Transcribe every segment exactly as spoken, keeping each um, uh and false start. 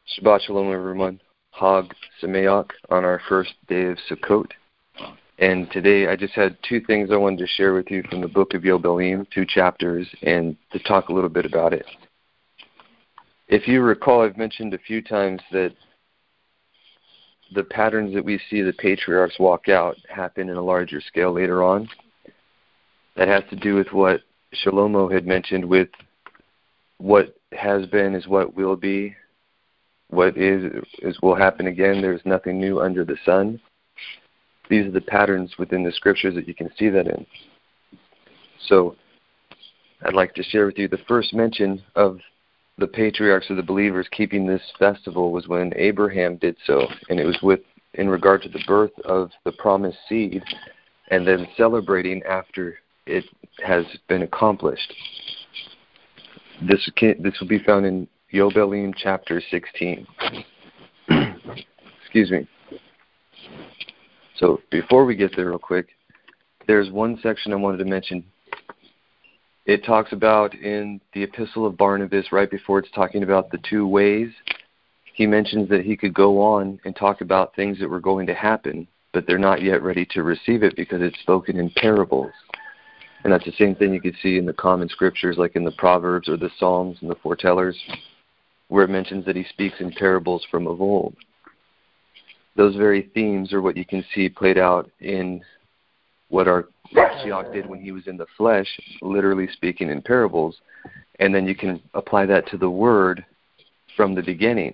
Shabbat Shalom, everyone. Hag Sameach on our first day of Sukkot. And today I just had two things I wanted to share with you from the book of Yobelim, two chapters, and to talk a little bit about it. If you recall, I've mentioned a few times that the patterns that we see the patriarchs walk out happen in a larger scale later on. That has to do with what Shlomo had mentioned with what has been is what will be. What is is will happen again. There's nothing new under the sun. These are the patterns within the scriptures that you can see that in. So I'd like to share with you the first mention of the patriarchs of the believers keeping this festival was when Abraham did so, and it was with in regard to the birth of the promised seed and then celebrating after it has been accomplished. This can, this will be found in Yobelim chapter sixteen. Excuse me. So before we get there real quick, there's one section I wanted to mention. It talks about in the Epistle of Barnabas, right before it's talking about the two ways, he mentions that he could go on and talk about things that were going to happen, but they're not yet ready to receive it because it's spoken in parables. And that's the same thing you could see in the common scriptures, like in the Proverbs or the Psalms and the foretellers, where it mentions that he speaks in parables from of old. Those very themes are what you can see played out in what our Mashiach did when he was in the flesh, literally speaking in parables, and then you can apply that to the word from the beginning.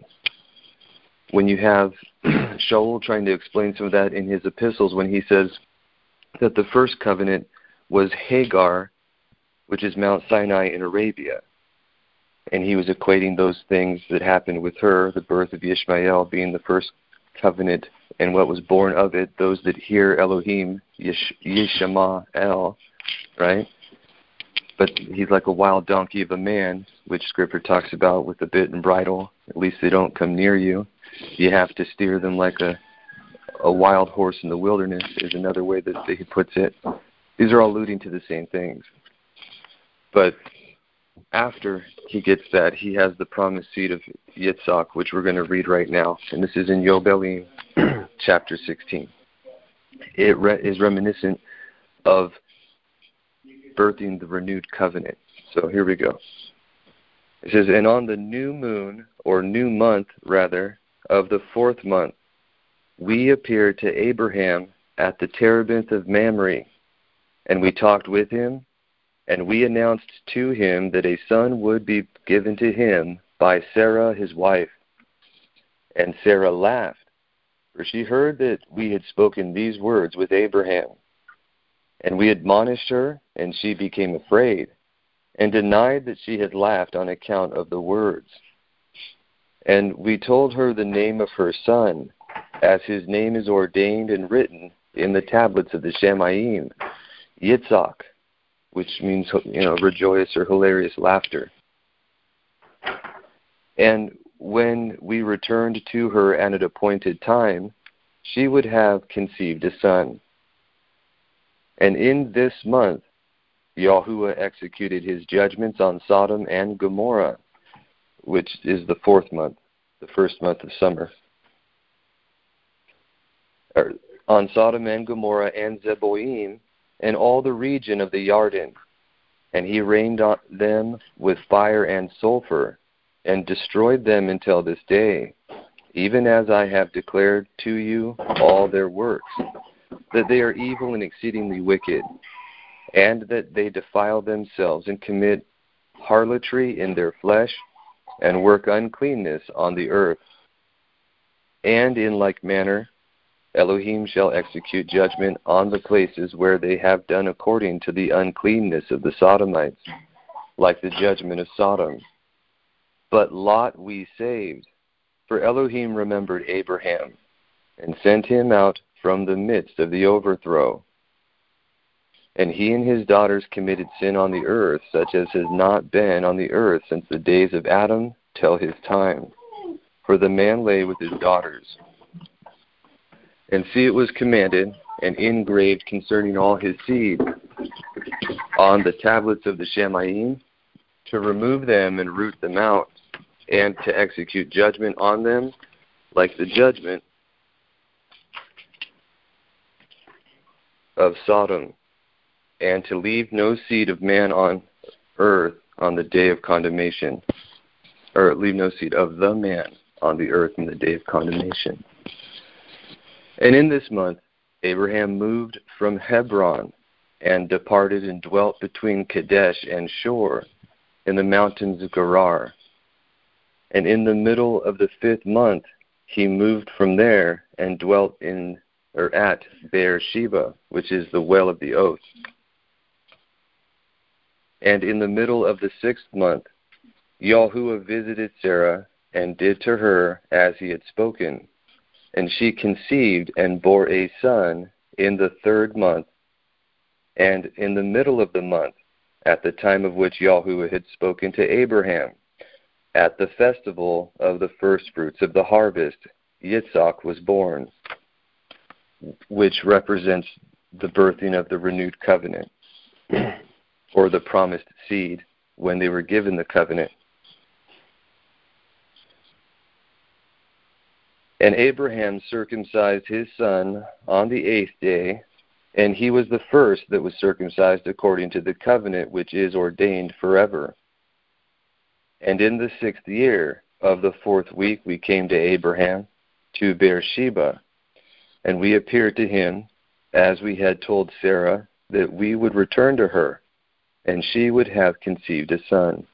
When you have Shaul trying to explain some of that in his epistles, when he says that the first covenant was Hagar, which is Mount Sinai in Arabia. And he was equating those things that happened with her, the birth of Ishmael being the first covenant, and what was born of it, those that hear Elohim, Yish- Yishama El, right? But he's like a wild donkey of a man, which Scripture talks about with the bit and bridle. At least they don't come near you. You have to steer them like a, a wild horse in the wilderness is another way that he puts it. These are all alluding to the same things. But after he gets that, he has the promised seed of Yitzhak, which we're going to read right now. And this is in Yobelim chapter sixteen. It re- is reminiscent of birthing the renewed covenant. So here we go. It says, and on the new moon, or new month, rather, of the fourth month, we appeared to Abraham at the terebinth of Mamre, and we talked with him, and we announced to him that a son would be given to him by Sarah his wife. And Sarah laughed, for she heard that we had spoken these words with Abraham. And we admonished her, and she became afraid, and denied that she had laughed on account of the words. And we told her the name of her son, as his name is ordained and written in the tablets of the Shemaim, Yitzhak, which means, you know, rejoice or hilarious laughter. And when we returned to her at an appointed time, she would have conceived a son. And in this month, Yahuwah executed his judgments on Sodom and Gomorrah, which is the fourth month, the first month of summer. Or, on Sodom and Gomorrah and Zeboim, and all the region of the Yarden, and he rained on them with fire and sulfur, and destroyed them until this day, even as I have declared to you all their works, that they are evil and exceedingly wicked, and that they defile themselves and commit harlotry in their flesh, and work uncleanness on the earth. And in like manner, Elohim shall execute judgment on the places where they have done according to the uncleanness of the Sodomites, like the judgment of Sodom. But Lot we saved, for Elohim remembered Abraham, and sent him out from the midst of the overthrow. And he and his daughters committed sin on the earth, such as has not been on the earth since the days of Adam till his time. For the man lay with his daughters. And see, it was commanded and engraved concerning all his seed on the tablets of the Shemaim, to remove them and root them out, and to execute judgment on them like the judgment of Sodom, and to leave no seed of man on earth on the day of condemnation, or leave no seed of the man on the earth in the day of condemnation. And in this month, Abraham moved from Hebron and departed and dwelt between Kadesh and Shur in the mountains of Gerar. And in the middle of the fifth month, he moved from there and dwelt in or at Beersheba, which is the well of the oath. And in the middle of the sixth month, Yahuwah visited Sarah and did to her as he had spoken. And she conceived and bore a son in the third month. And in the middle of the month, at the time of which Yahuwah had spoken to Abraham, at the festival of the firstfruits of the harvest, Yitzhak was born, which represents the birthing of the renewed covenant, or the promised seed when they were given the covenant. And Abraham circumcised his son on the eighth day, and he was the first that was circumcised according to the covenant which is ordained forever. And in the sixth year of the fourth week we came to Abraham, to Beersheba, and we appeared to him, as we had told Sarah, that we would return to her, and she would have conceived a son.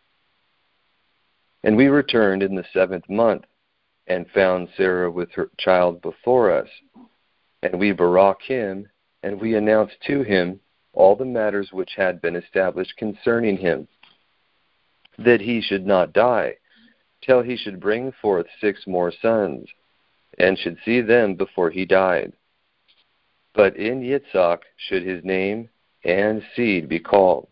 And we returned in the seventh month, and found Sarah with her child before us. And we barak him, and we announced to him all the matters which had been established concerning him, that he should not die, till he should bring forth six more sons, and should see them before he died. But in Yitzhak should his name and seed be called.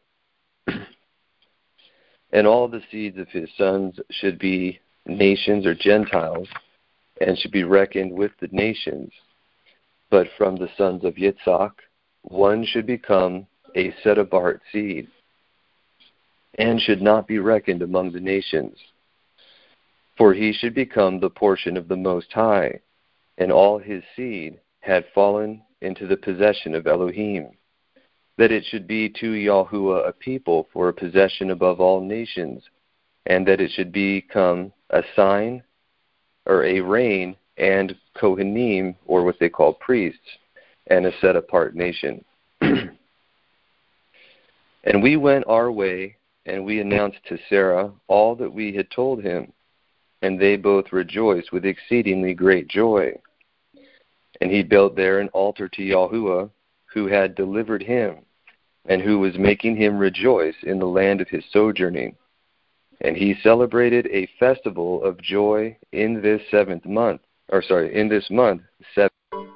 And all the seeds of his sons should be nations or Gentiles, and should be reckoned with the nations. But from the sons of Yitzhak, one should become a set-apart seed, and should not be reckoned among the nations. For he should become the portion of the Most High, and all his seed had fallen into the possession of Elohim, that it should be to Yahuwah a people for a possession above all nations, and that it should become a sign or a reign and Kohanim, or what they call priests, and a set-apart nation. And we went our way, and we announced to Sarah all that we had told him, and they both rejoiced with exceedingly great joy. And he built there an altar to Yahuwah, who had delivered him, and who was making him rejoice in the land of his sojourning. And he celebrated a festival of joy in this seventh month, or sorry, in this month, seven.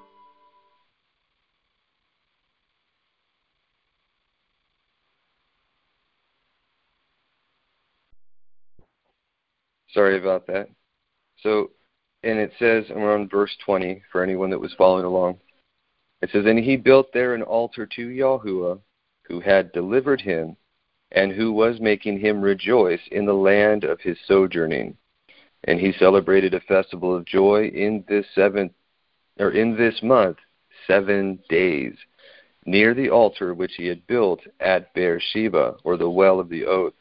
Sorry about that. So, and it says, and we're on verse twenty for anyone that was following along. It says, and he built there an altar to Yahuwah, who had delivered him, and who was making him rejoice in the land of his sojourning. And he celebrated a festival of joy in this seventh, or in this month, seven days, near the altar which he had built at Beersheba, or the well of the oath.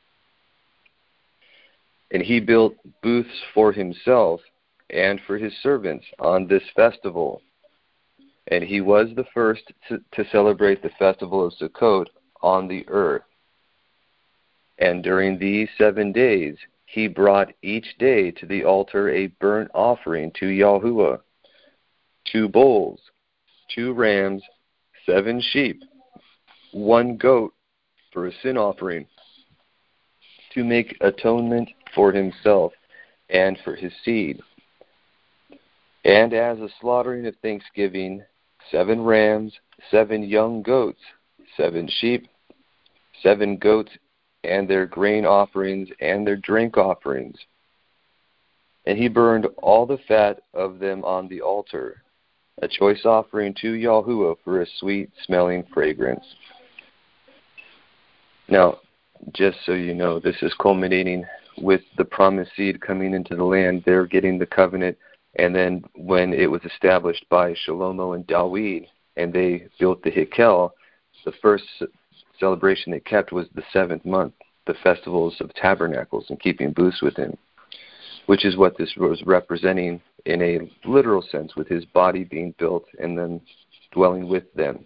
And he built booths for himself and for his servants on this festival. And he was the first to, to celebrate the festival of Sukkot on the earth. And during these seven days, he brought each day to the altar a burnt offering to Yahuwah, two bulls, two rams, seven sheep, one goat for a sin offering, to make atonement for himself and for his seed. And as a slaughtering of thanksgiving, seven rams, seven young goats, seven sheep, seven goats, and their grain offerings and their drink offerings. And he burned all the fat of them on the altar, a choice offering to Yahuwah for a sweet-smelling fragrance. Now, just so you know, this is culminating with the promised seed coming into the land, they're getting the covenant. And then when it was established by Shlomo and Dawid, and they built the Hikel, the first celebration they kept was the seventh month, the festivals of tabernacles and keeping booths with him, which is what this was representing in a literal sense, with his body being built and then dwelling with them.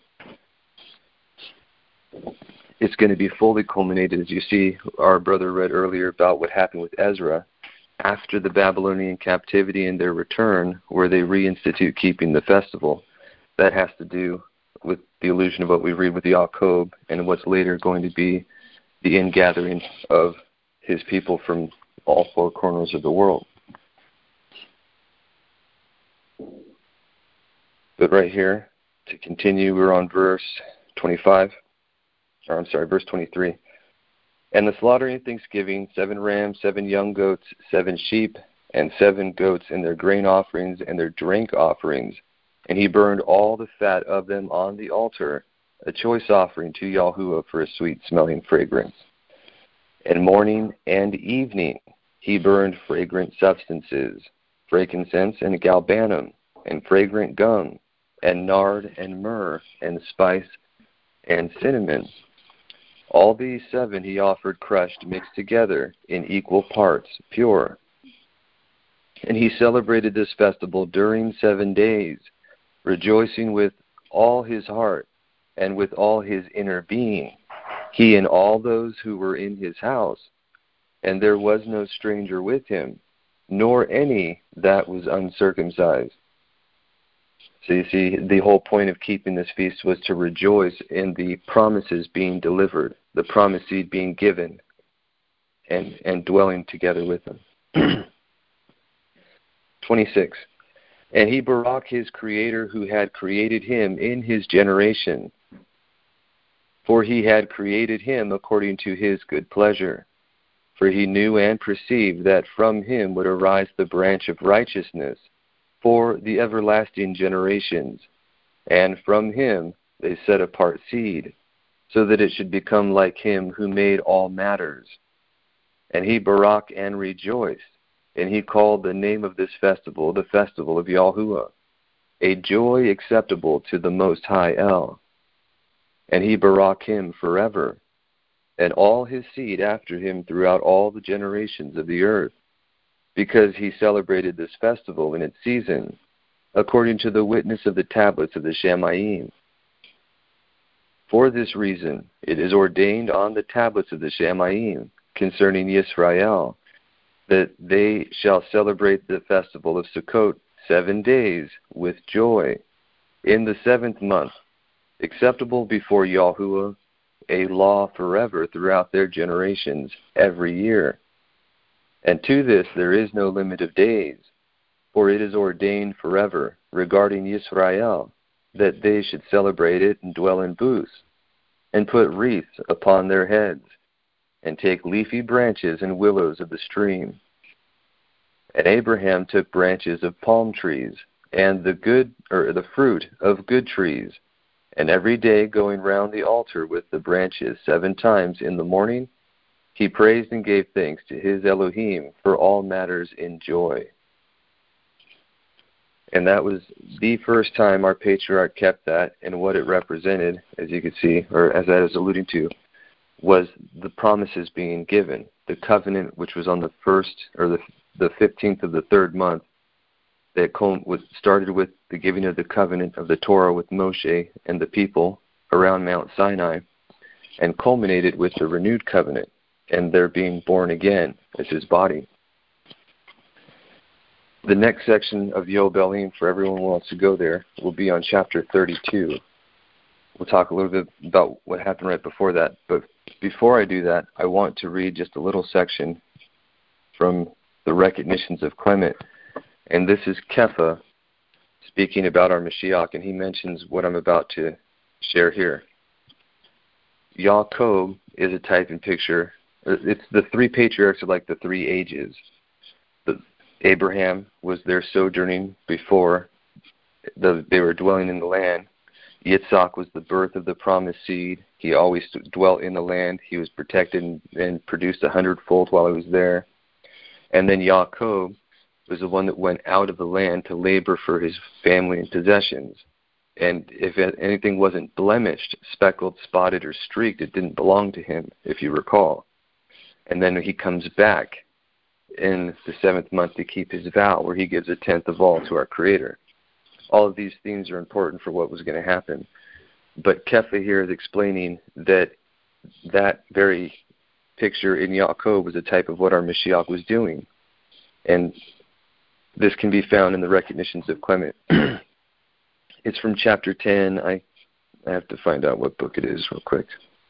It's going to be fully culminated, as you see, our brother read earlier about what happened with Ezra after the Babylonian captivity and their return, where they reinstitute keeping the festival. That has to do with the illusion of what we read with Yaakov and what's later going to be the ingathering of his people from all four corners of the world. But right here, to continue, we're on verse twenty-five. Or I'm sorry, verse twenty-three. And the slaughtering of thanksgiving, seven rams, seven young goats, seven sheep, and seven goats, and their grain offerings and their drink offerings. And he burned all the fat of them on the altar, a choice offering to Yahuwah for a sweet-smelling fragrance. And morning and evening he burned fragrant substances, frankincense and galbanum, and fragrant gum, and nard and myrrh, and spice and cinnamon. All these seven he offered crushed, mixed together in equal parts, pure. And he celebrated this festival during seven days, rejoicing with all his heart and with all his inner being, he and all those who were in his house. And there was no stranger with him, nor any that was uncircumcised. So you see, the whole point of keeping this feast was to rejoice in the promises being delivered, the promised seed being given, and, and dwelling together with them. twenty-six. And he barak his Creator who had created him in his generation, for he had created him according to his good pleasure. For he knew and perceived that from him would arise the branch of righteousness for the everlasting generations, and from him they set apart seed, so that it should become like him who made all matters. And he barak and rejoiced, and he called the name of this festival the festival of Yahuwah, a joy acceptable to the Most High El. And he barak him forever, and all his seed after him throughout all the generations of the earth, because he celebrated this festival in its season, according to the witness of the tablets of the Shamayim. For this reason, it is ordained on the tablets of the Shamayim concerning Yisrael, that they shall celebrate the festival of Sukkot seven days with joy, in the seventh month, acceptable before Yahuwah, a law forever throughout their generations, every year. And to this there is no limit of days, for it is ordained forever regarding Yisrael, that they should celebrate it and dwell in booths, and put wreaths upon their heads, and take leafy branches and willows of the stream. And Abraham took branches of palm trees, and the good or the fruit of good trees, and every day going round the altar with the branches seven times in the morning, he praised and gave thanks to his Elohim for all matters in joy. And that was the first time our patriarch kept that, and what it represented, as you could see, or as I was alluding to, was the promises being given. The covenant, which was on the first, or the the fifteenth of the third month, that started with the giving of the covenant of the Torah with Moshe and the people around Mount Sinai, and culminated with the renewed covenant and their being born again as his body. The next section of Yobelim, for everyone who wants to go there, will be on chapter thirty-two. We'll talk a little bit about what happened right before that. But before I do that, I want to read just a little section from the Recognitions of Clement. And this is Kepha speaking about our Mashiach, and he mentions what I'm about to share here. Yaakov is a type and picture. It's the three patriarchs are like the three ages. The, Abraham was there sojourning before the, they were dwelling in the land. Yitzhak was the birth of the promised seed. He always dwelt in the land. He was protected and, and produced a hundredfold while he was there. And then Yaakov was the one that went out of the land to labor for his family and possessions. And if anything wasn't blemished, speckled, spotted, or streaked, it didn't belong to him, if you recall. And then he comes back in the seventh month to keep his vow, where he gives a tenth of all to our Creator. All of these things are important for what was going to happen. But Kepha here is explaining that that very picture in Yaakov was a type of what our Mashiach was doing. And this can be found in the Recognitions of Clement. It's from chapter ten. I, I have to find out what book it is real quick.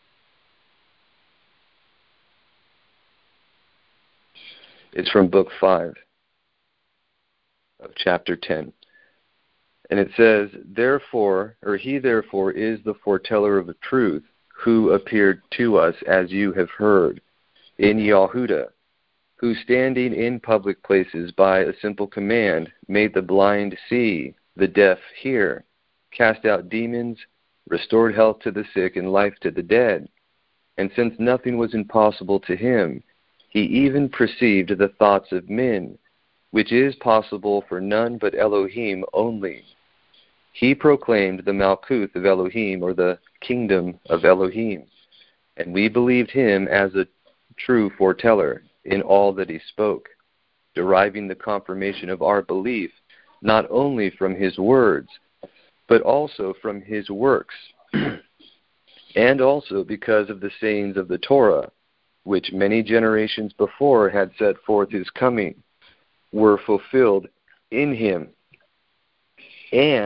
It's from book five of chapter ten. And it says, therefore, or he therefore is the foreteller of the truth, who appeared to us, as you have heard, in Yahudah, who standing in public places by a simple command made the blind see, the deaf hear, cast out demons, restored health to the sick and life to the dead. And since nothing was impossible to him, he even perceived the thoughts of men, which is possible for none but Elohim only. He proclaimed the Malkuth of Elohim, or the kingdom of Elohim, and we believed him as a true foreteller in all that he spoke, deriving the confirmation of our belief not only from his words, but also from his works, and also because of the sayings of the Torah, which many generations before had set forth his coming, were fulfilled in him. And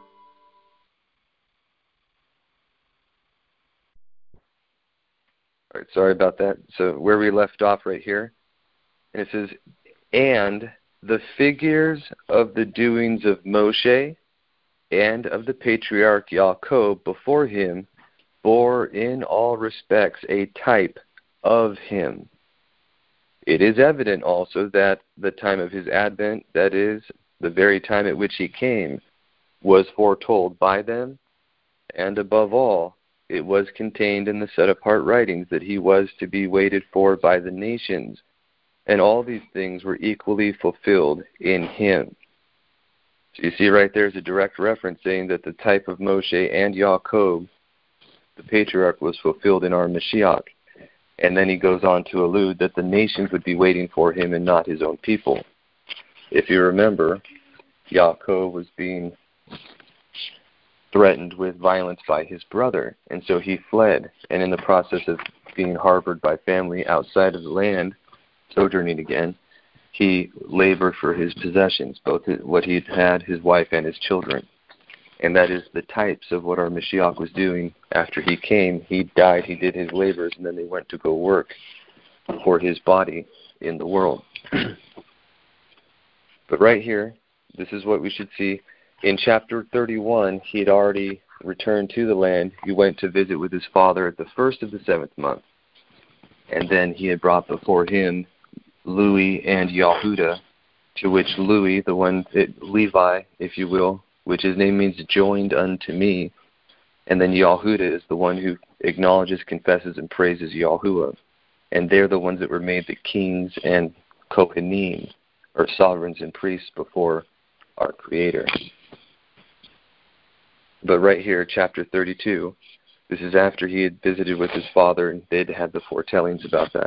all right, sorry about that. So where we left off right here, and it says, and the figures of the doings of Moshe and of the patriarch Yaakov before him bore in all respects a type of him. It is evident also that the time of his advent, that is, the very time at which he came, was foretold by them, and above all, it was contained in the set-apart writings that he was to be waited for by the nations, and all these things were equally fulfilled in him. So you see right there is a direct reference saying that the type of Moshe and Yaakov, the patriarch, was fulfilled in our Mashiach. And then he goes on to allude that the nations would be waiting for him and not his own people. If you remember, Yaakov was being threatened with violence by his brother, and so he fled. And in the process of being harbored by family outside of the land, sojourning again, he labored for his possessions, both what he had, his wife, and his children. And that is the types of what our Mashiach was doing after he came. He died, he did his labors, and then they went to go work for his body in the world. But right here, this is what we should see. In chapter thirty-one, he had already returned to the land. He went to visit with his father at the first of the seventh month. And then he had brought before him Louis and Yahudah, to which Louis, the one, it, Levi, if you will, which his name means joined unto me, and then Yahudah is the one who acknowledges, confesses, and praises Yahuwah. And they're the ones that were made the kings and Kohanim, or sovereigns and priests before our Creator. But right here, chapter thirty-two, this is after he had visited with his father, and they'd had the foretellings about that.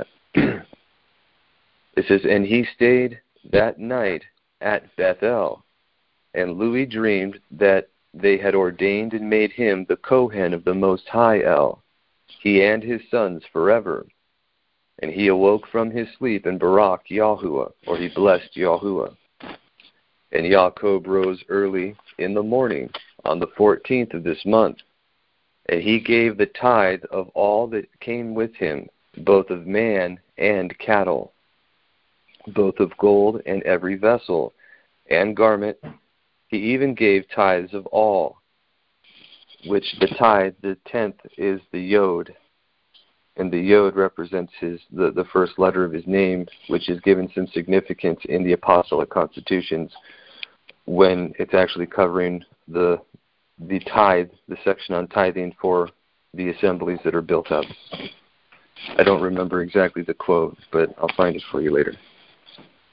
It says, and he stayed that night at Bethel, and Louis dreamed that they had ordained and made him the Kohen of the Most High El, he and his sons forever. And he awoke from his sleep and barak Yahuwah, or he blessed Yahuwah. And Yaakov rose early in the morning on the fourteenth of this month, and he gave the tithe of all that came with him, both of man and cattle, both of gold and every vessel and garment. He even gave tithes of all, which the tithe, the tenth, is the yod, and the yod represents his the, the first letter of his name, which is given some significance in the apostolic constitutions when it's actually covering the the tithe, the section on tithing for the assemblies that are built up. I don't remember exactly the quote, but I'll find it for you later.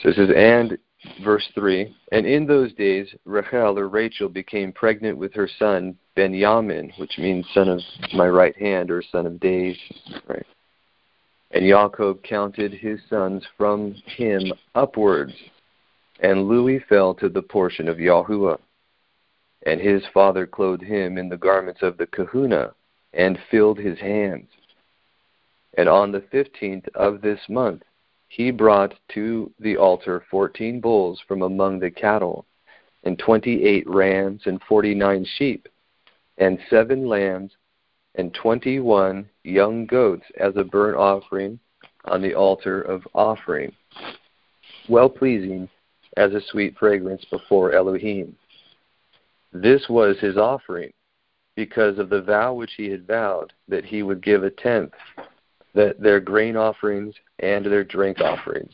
So it says, and verse three, and in those days Rachel or Rachel became pregnant with her son Benjamin, which means son of my right hand or son of days, right? And Yaakov counted his sons from him upwards, and Louis fell to the portion of Yahuwah. And his father clothed him in the garments of the kahuna, and filled his hands. And on the fifteenth of this month he brought to the altar fourteen bulls from among the cattle, and twenty-eight rams, and forty-nine sheep, and seven lambs, and twenty-one young goats as a burnt offering on the altar of offering, well-pleasing as a sweet fragrance before Elohim. This was his offering, because of the vow which he had vowed, that he would give a tenth, that their grain offerings and their drink offerings.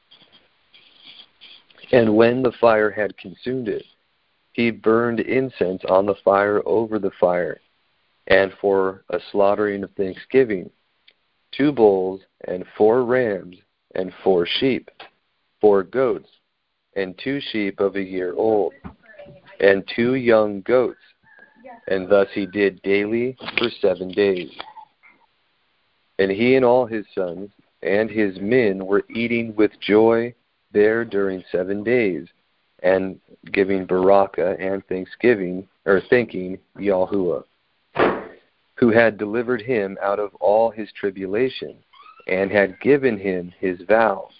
And when the fire had consumed it, he burned incense on the fire over the fire, and for a slaughtering of thanksgiving, two bulls and four rams and four sheep, four goats, and two sheep of a year old, and two young goats. And thus he did daily for seven days. And he and all his sons and his men were eating with joy there during seven days, and giving baraka and thanksgiving, or thanking Yahuwah, who had delivered him out of all his tribulation, and had given him his vow.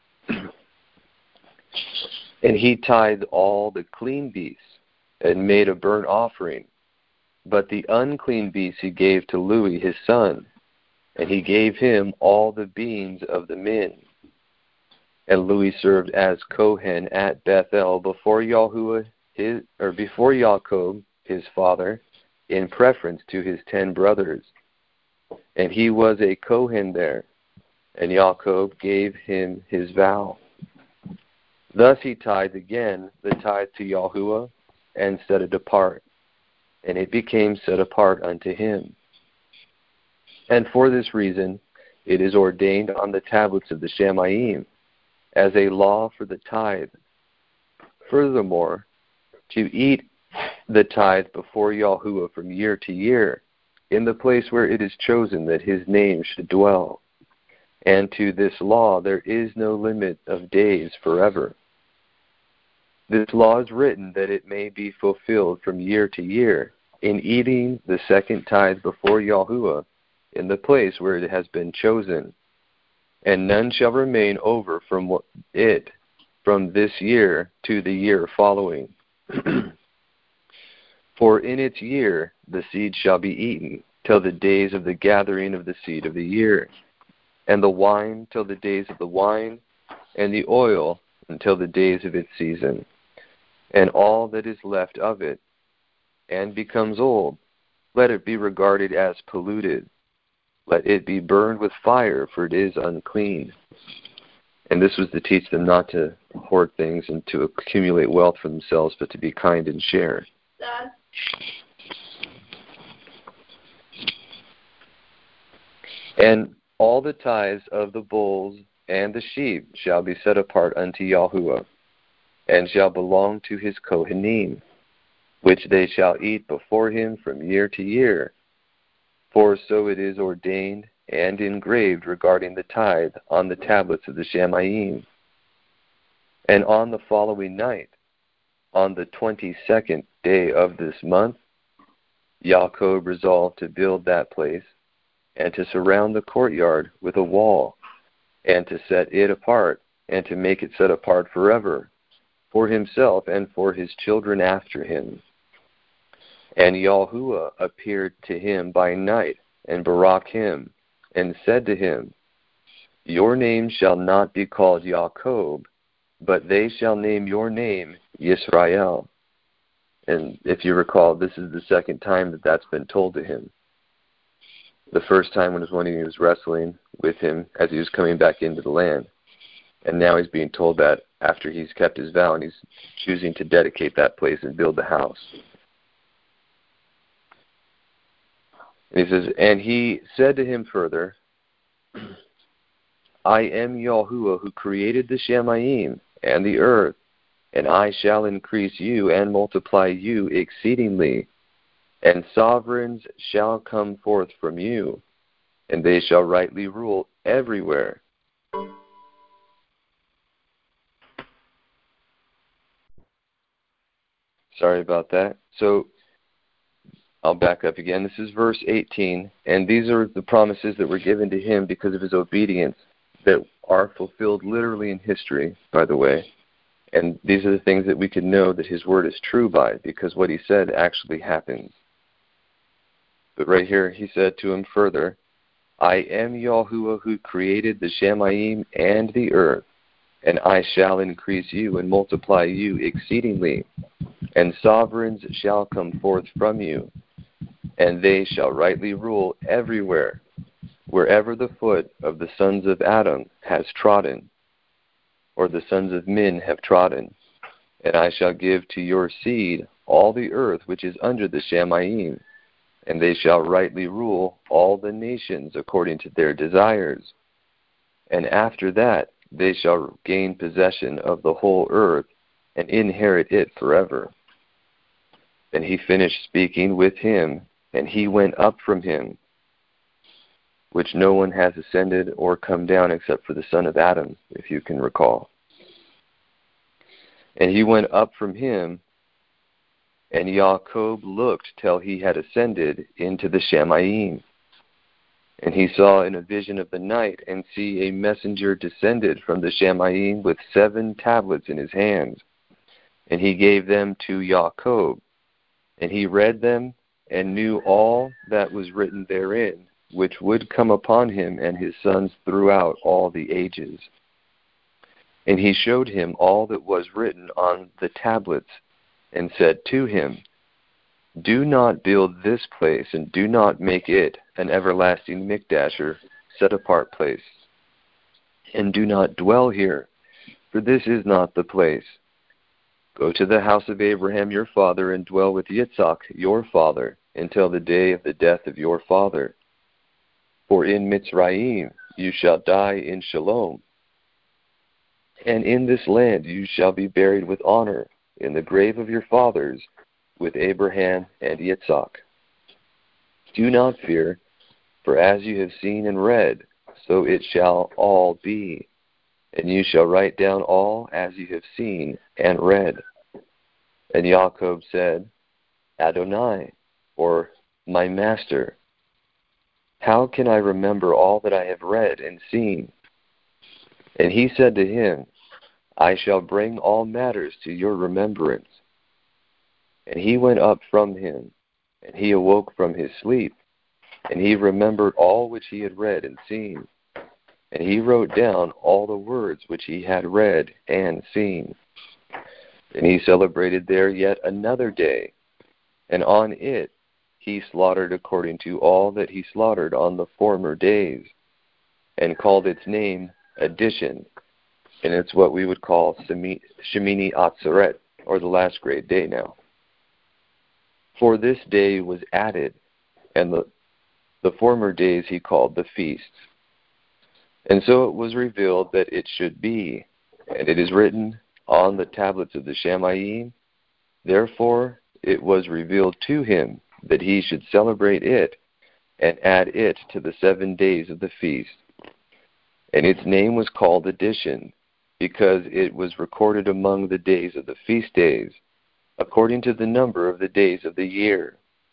And he tithed all the clean beasts, and made a burnt offering. But the unclean beasts he gave to Louis his son, and he gave him all the beans of the men. And Louis served as Kohen at Bethel before Yahuwah, his, or before Yaakov, his father, in preference to his ten brothers. And he was a Kohen there, and Yaakov gave him his vow. Thus he tithed again the tithe to Yahuwah, and set it apart, and it became set apart unto him. And for this reason it is ordained on the tablets of the Shamayim, as a law for the tithe. Furthermore, to eat the tithe before Yahuwah from year to year, in the place where it is chosen that his name should dwell. And to this law there is no limit of days forever. This law is written that it may be fulfilled from year to year, in eating the second tithe before Yahuwah, in the place where it has been chosen. And none shall remain over from it from this year to the year following. For in its year the seed shall be eaten, till the days of the gathering of the seed of the year, and the wine till the days of the wine, and the oil until the days of its season. And all that is left of it, and becomes old, let it be regarded as polluted. Let it be burned with fire, for it is unclean. And this was to teach them not to hoard things and to accumulate wealth for themselves, but to be kind and share. Dad. And all the tithes of the bulls and the sheep shall be set apart unto Yahuwah, and shall belong to his Kohanim, which they shall eat before him from year to year. For so it is ordained and engraved regarding the tithe on the tablets of the Shamayim. And on the following night, on the twenty-second day of this month, Yaakov resolved to build that place, and to surround the courtyard with a wall, and to set it apart, and to make it set apart forever, for himself and for his children after him. And Yahuwah appeared to him by night, and barak him, and said to him, Your name shall not be called Yaakov, but they shall name your name Yisrael. And if you recall, this is the second time that that's been told to him. The first time was when he was wrestling with him as he was coming back into the land. And now he's being told that after he's kept his vow, and he's choosing to dedicate that place and build the house. And he says, and he said to him further, I am Yahuwah who created the Shamayim and the earth, and I shall increase you and multiply you exceedingly. And sovereigns shall come forth from you, and they shall rightly rule everywhere. Sorry about that. So I'll back up again. This is verse eighteen, and these are the promises that were given to him because of his obedience that are fulfilled literally in history, by the way. And these are the things that we can know that his word is true by, because what he said actually happens. But right here, he said to him further, I am Yahuwah who created the Shamayim and the earth, and I shall increase you and multiply you exceedingly, and sovereigns shall come forth from you, and they shall rightly rule everywhere, wherever the foot of the sons of Adam has trodden, or the sons of men have trodden. And I shall give to your seed all the earth which is under the Shamayim, and they shall rightly rule all the nations according to their desires. And after that they shall gain possession of the whole earth and inherit it forever. Then he finished speaking with him, and he went up from him, which no one has ascended or come down except for the son of Adam, if you can recall. And he went up from him, and Jacob looked till he had ascended into the Shamayim. And he saw in a vision of the night, and see a messenger descended from the Shamayim with seven tablets in his hands. And he gave them to Jacob, and he read them, and knew all that was written therein, which would come upon him and his sons throughout all the ages. And he showed him all that was written on the tablets, and said to him, Do not build this place, and do not make it an everlasting mikdash, or set-apart place. And do not dwell here, for this is not the place. Go to the house of Abraham your father, and dwell with Yitzhak your father, until the day of the death of your father. For in Mitzrayim you shall die in shalom, and in this land you shall be buried with honor, in the grave of your fathers, with Abraham and Yitzhak. Do not fear, for as you have seen and read, so it shall all be, and you shall write down all as you have seen and read. And Jacob said, Adonai, or my master, how can I remember all that I have read and seen? And he said to him, I shall bring all matters to your remembrance. And he went up from him, and he awoke from his sleep, and he remembered all which he had read and seen. And he wrote down all the words which he had read and seen. And he celebrated there yet another day, and on it he slaughtered according to all that he slaughtered on the former days, and called its name Addition, and it's what we would call Shemini Atzeret, or the last great day now. For this day was added, and the, the former days he called the feasts. And so it was revealed that it should be, and it is written on the tablets of the Shamayim. Therefore it was revealed to him that he should celebrate it and add it to the seven days of the feast. And its name was called Addition, because it was recorded among the days of the feast days, according to the number of the days of the year.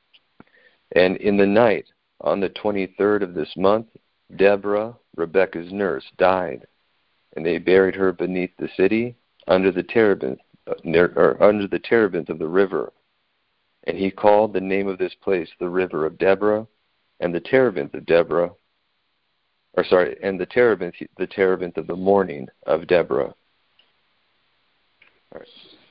And in the night, on the twenty-third of this month, Deborah, Rebekah's nurse, died, and they buried her beneath the city, under the terebinth, or under the terebinth of the river. And he called the name of this place the River of Deborah, and the terebinth of Deborah, or sorry, and the terebinth, the terebinth of the morning of Deborah. All right.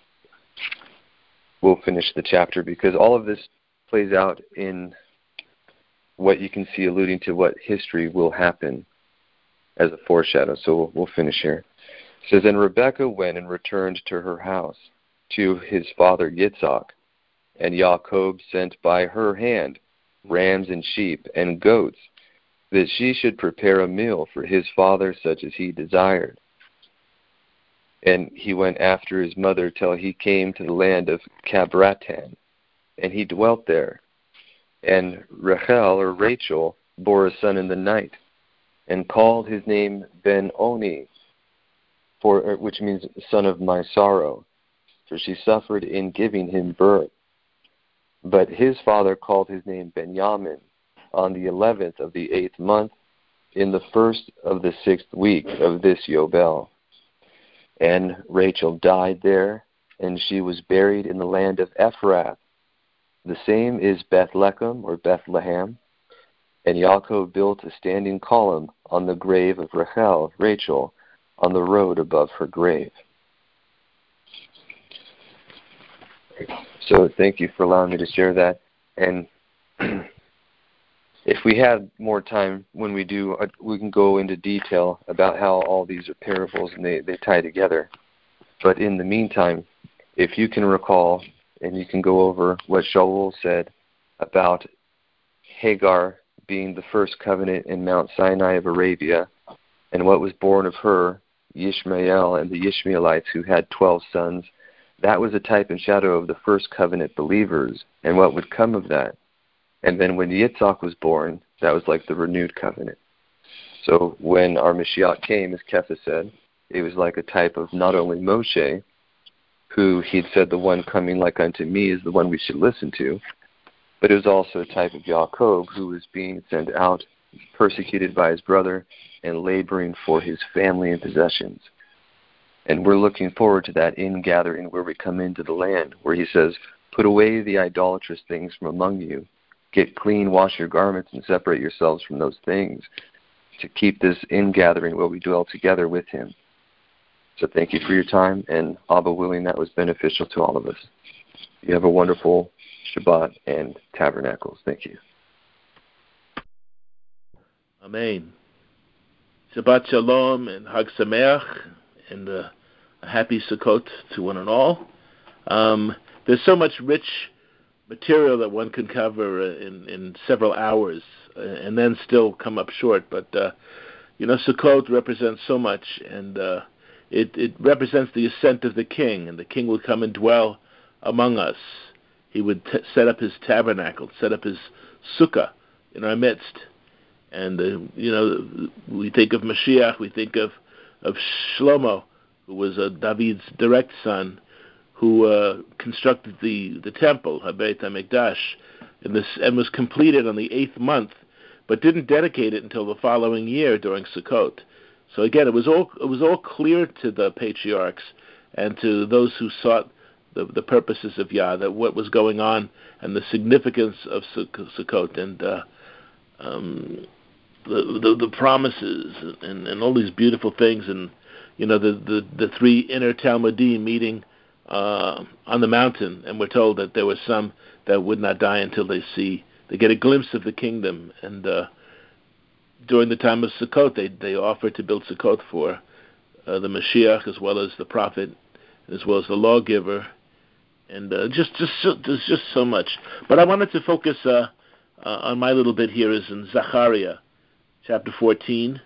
We'll finish the chapter because all of this plays out in what you can see alluding to what history will happen as a foreshadow. So we'll, we'll finish here. It says, And Rebekah went and returned to her house, to his father Yitzhak, and Jacob sent by her hand rams and sheep and goats, that she should prepare a meal for his father such as he desired. And he went after his mother till he came to the land of Cabratan, and he dwelt there. And Rachel, or Rachel, bore a son in the night, and called his name Ben-Oni, for which means son of my sorrow, for she suffered in giving him birth. But his father called his name Benjamin, on the eleventh of the eighth month, in the first of the sixth week of this Yobel. And Rachel died there, and she was buried in the land of Ephrath. The same is Bethlehem, or Bethlehem. And Yaakov built a standing column on the grave of Rachel, Rachel, on the road above her grave. So thank you for allowing me to share that. And if we had more time when we do, we can go into detail about how all these are parables and they, they tie together. But in the meantime, if you can recall, and you can go over what Shaul said about Hagar being the first covenant in Mount Sinai of Arabia, and what was born of her, Ishmael and the Ishmaelites who had twelve sons, that was a type and shadow of the first covenant believers and what would come of that. And then when Yitzhak was born, that was like the renewed covenant. So when our Mashiach came, as Kefa said, it was like a type of not only Moshe, who he'd said the one coming like unto me is the one we should listen to, but it was also a type of Yaakov who was being sent out, persecuted by his brother, and laboring for his family and possessions. And we're looking forward to that ingathering where we come into the land, where he says, put away the idolatrous things from among you. Get clean, wash your garments, and separate yourselves from those things, to keep this ingathering where we dwell together with him. So thank you for your time, and Abba willing, that was beneficial to all of us. You have a wonderful Shabbat and Tabernacles. Thank you. Amen. Shabbat Shalom and Hag Sameach, and uh, a happy Sukkot to one and all. Um, there's so much rich material that one can cover in, in several hours, uh, and then still come up short. But uh, you know, Sukkot represents so much, and uh, it, it represents the ascent of the King, and the King would come and dwell among us. He would t- set up his tabernacle, set up his sukkah in our midst. And, uh, you know, we think of Mashiach, we think of, of Shlomo, who was uh, David's direct son, who uh, constructed the, the temple, Habeit HaMikdash, and, this, and was completed on the eighth month, but didn't dedicate it until the following year during Sukkot. So again, it was all it was all clear to the patriarchs and to those who sought the, the purposes of Yah, that what was going on and the significance of Sukkot, and uh, um, the, the the promises and, and all these beautiful things, and you know the the, the three inner Talmudim meeting uh, on the mountain, and we're told that there were some that would not die until they see they get a glimpse of the kingdom. And uh, during the time of Sukkot, they they offered to build Sukkot for uh, the Mashiach, as well as the prophet, as well as the lawgiver, and uh, just just so, there's just so much. But I wanted to focus uh, uh, on my little bit here is in Zechariah, chapter fourteen,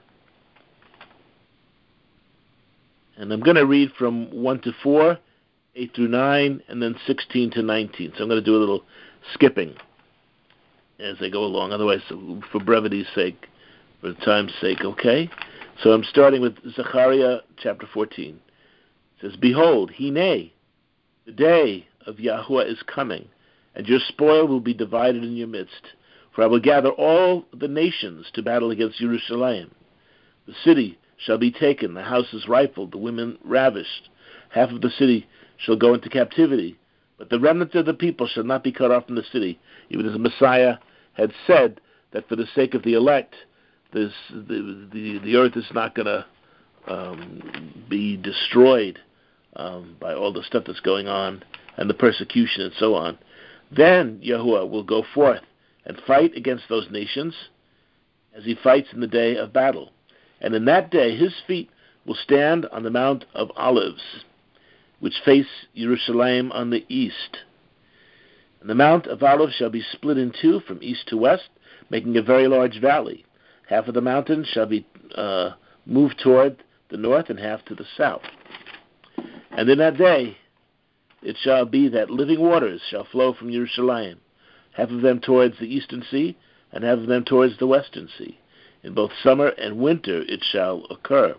and I'm going to read from one to four, eight through nine, and then sixteen to nineteen. So I'm going to do a little skipping as I go along. Otherwise, for brevity's sake, for time's sake, okay? So I'm starting with Zechariah chapter fourteen. It says, "Behold, Hineh, the day of Yahuwah is coming, and your spoil will be divided in your midst. For I will gather all the nations to battle against Jerusalem. The city shall be taken, the houses rifled, the women ravished. Half of the city shall go into captivity, but the remnant of the people shall not be cut off from the city," even as the Messiah had said that for the sake of the elect, this the the, the earth is not going to um, be destroyed um, by all the stuff that's going on and the persecution and so on. Then Yahuwah will go forth and fight against those nations as he fights in the day of battle. And in that day his feet will stand on the Mount of Olives, which face Jerusalem on the east. And the Mount of Olives shall be split in two from east to west, making a very large valley. Half of the mountains shall be uh, moved toward the north and half to the south. And in that day it shall be that living waters shall flow from Yerushalayim, half of them towards the eastern sea, and half of them towards the western sea. In both summer and winter it shall occur.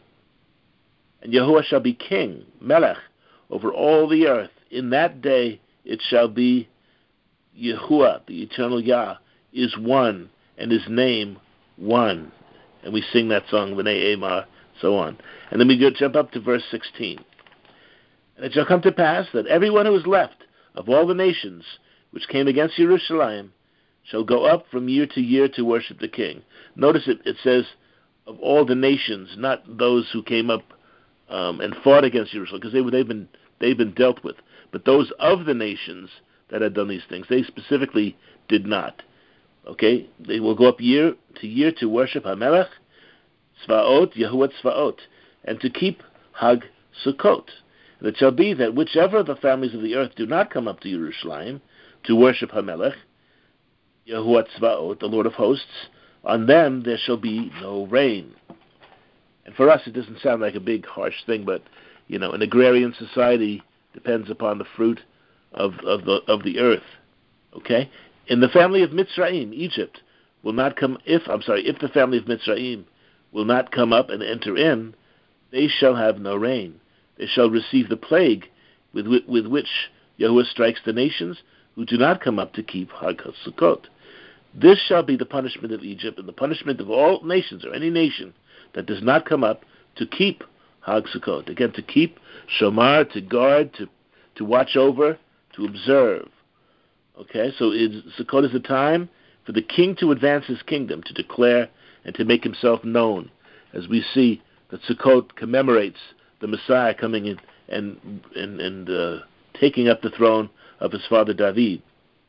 And Yahuwah shall be king, Melech, over all the earth. In that day it shall be Yahuwah, the eternal Yah, is one, and his name one. And we sing that song, V'nei Emar, so on. And then we go jump up to verse sixteen. And it shall come to pass that everyone who is left of all the nations which came against Jerusalem shall go up from year to year to worship the king. Notice it, it says, of all the nations, not those who came up um, and fought against Jerusalem, because they, they've been they've been dealt with. But those of the nations that had done these things, they specifically did not. Okay? They will go up year to year to worship HaMelech, Tzvaot, Yahuwah Tzvaot, and to keep Hag Sukkot. And it shall be that whichever of the families of the earth do not come up to Yerushalayim to worship HaMelech, Yahuwah Tzvaot, the Lord of hosts, on them there shall be no rain. And for us it doesn't sound like a big harsh thing, but you know, an agrarian society depends upon the fruit of, of the of the earth. Okay? In the family of Mitzrayim, Egypt, will not come if I'm sorry, if the family of Mitzrayim will not come up and enter in, they shall have no rain. They shall receive the plague with, with, with which Yahuwah strikes the nations who do not come up to keep Hag HaSukkot. This shall be the punishment of Egypt and the punishment of all nations, or any nation that does not come up to keep Hag Sukkot. Again, to keep, shomar, to guard, to to watch over, to observe. Okay, so it, Sukkot is a time for the king to advance his kingdom, to declare and to make himself known, as we see that Sukkot commemorates the Messiah coming in and and, and uh, taking up the throne of his father David.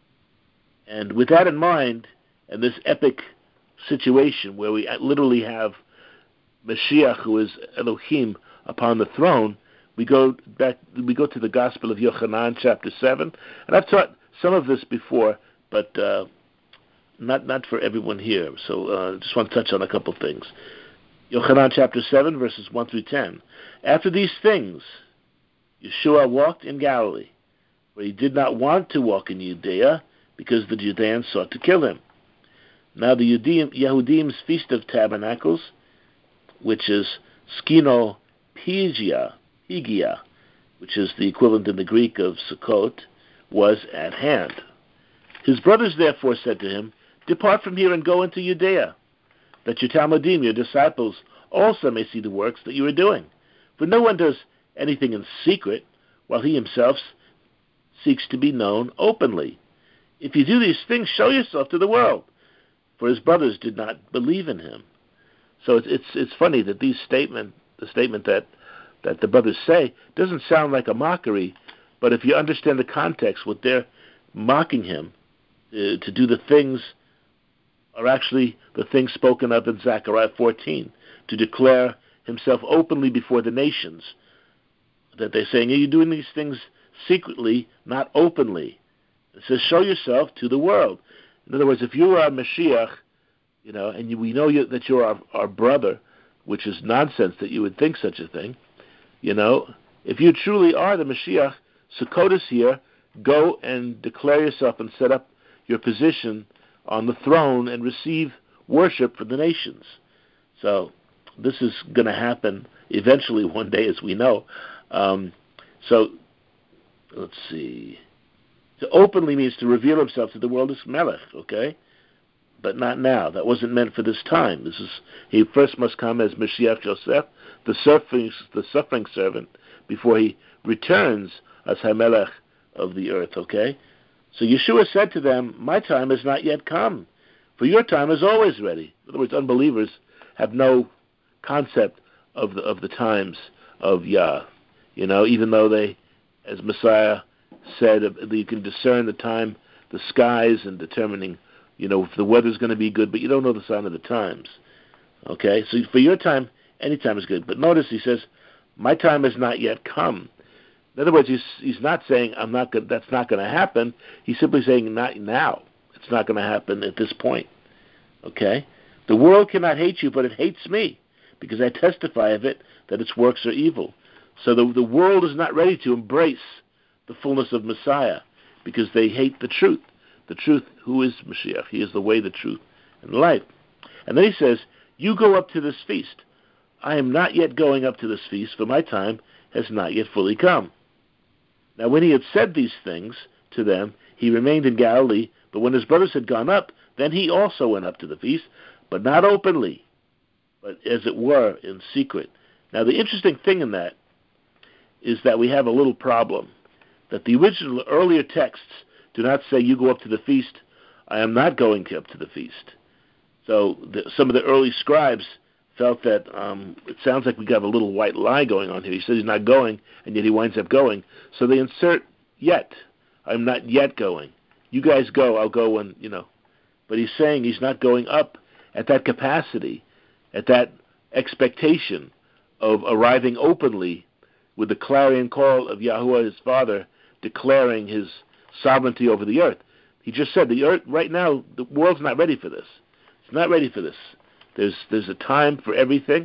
And with that in mind, and this epic situation where we literally have Mashiach, who is Elohim, upon the throne, we go back. We go to the Gospel of Yochanan, chapter seven, and I've taught some of this before, but uh, not not for everyone here. So I uh, just want to touch on a couple things. Yochanan chapter seven, verses one through ten. After these things, Yeshua walked in Galilee, where he did not want to walk in Judea, because the Judeans sought to kill him. Now the Yehudim's Feast of Tabernacles, which is Skino Pigia, Pigia, which is the equivalent in the Greek of Sukkot, was at hand. His brothers therefore said to him, "Depart from here and go into Judea, that your Talmudim, your disciples, also may see the works that you are doing. For no one does anything in secret, while he himself seeks to be known openly. If you do these things, show yourself to the world." For his brothers did not believe in him. So it's it's, it's funny that these statement, the statement that, that the brothers say, doesn't sound like a mockery, but if you understand the context, what they're mocking him uh, to do the things are actually the things spoken of in Zechariah fourteen, to declare himself openly before the nations. That they're saying, are you doing these things secretly, not openly? It says, show yourself to the world. In other words, if you are Mashiach, you know, and you, we know you, that you're our, our brother, which is nonsense that you would think such a thing, you know, if you truly are the Mashiach, Sukkot is here, go and declare yourself and set up your position on the throne and receive worship from the nations. So this is going to happen eventually one day, as we know. Um, so let's see. To openly means to reveal himself to the world as Melech, okay? But not now. That wasn't meant for this time. This is he first must come as Mashiach Joseph, the suffering, the suffering servant, before he returns as HaMelech of the earth, okay? So Yeshua said to them, my time has not yet come, for your time is always ready. In other words, unbelievers have no concept of the of the times of Yah. You know, even though they, as Messiah said, you can discern the time, the skies, and determining, you know, if the weather's going to be good, but you don't know the sign of the times. Okay, so for your time, any time is good. But notice he says, my time has not yet come. In other words, he's he's not saying I'm not good, that's not going to happen. He's simply saying not now. It's not going to happen at this point. Okay, The world cannot hate you, but it hates me, because I testify of it that its works are evil. So the, the world is not ready to embrace the fullness of Messiah, because they hate the truth. The truth, who is Mashiach? He is the way, the truth, and the life. And then he says, you go up to this feast. I am not yet going up to this feast, for my time has not yet fully come. Now when he had said these things to them, he remained in Galilee, but when his brothers had gone up, then he also went up to the feast, but not openly, but as it were, in secret. Now the interesting thing in that is that we have a little problem, that the original earlier texts do not say, you go up to the feast. I am not going up to the feast. So the, some of the early scribes felt that um, it sounds like we got a little white lie going on here. He says he's not going, and yet he winds up going. So they insert yet. I'm not yet going. You guys go, I'll go when, you know. But he's saying he's not going up at that capacity, at that expectation of arriving openly with the clarion call of Yahuwah, his father, declaring his sovereignty over the earth. He just said the earth, right now, the world's not ready for this. It's not ready for this. There's there's a time for everything,